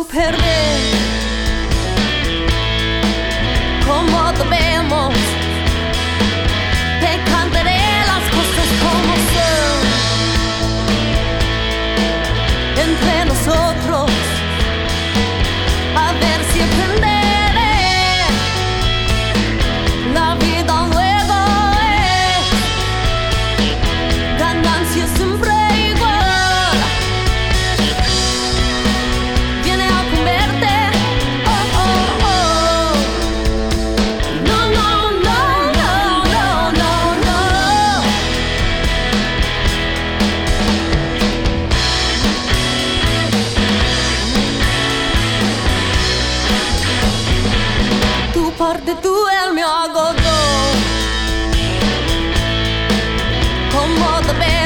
perder. Como debemos, te cantaré las cosas como son. Entre nosotros, a ver si aprenderé. La vida luego es ganancia siempre igual. Viene a comerte, oh, oh, oh. No, no, no, no, no, no, no. Tu parte, tu el mio agogo. Como the bear.